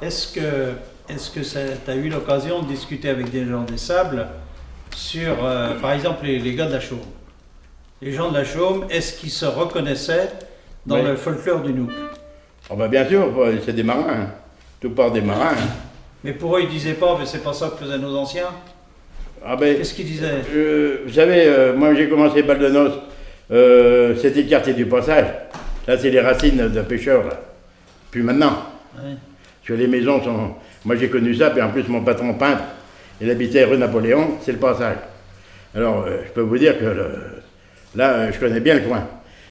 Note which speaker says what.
Speaker 1: est-ce que tu as eu l'occasion de discuter avec des gens des Sables sur, par exemple, les gars de la Chaume? Les gens de la Chaume, est-ce qu'ils se reconnaissaient dans le folklore du Nouk?
Speaker 2: Oh bah bien sûr, c'est des marins, hein. Tout part des marins. Hein.
Speaker 1: Mais pour eux, ils disaient pas, mais c'est pas ça que faisaient nos anciens?
Speaker 2: Ah ben,
Speaker 1: qu'est-ce qu'ils disaient?
Speaker 2: Vous savez, moi j'ai commencé Balle de Noce, c'était le quartier du Passage. Là, c'est les racines de pêcheurs, là. Puis maintenant, sur les maisons sont... Moi j'ai connu ça, puis en plus mon patron peintre, il habitait rue Napoléon, c'est le Passage. Alors, je peux vous dire que là, je connais bien le coin.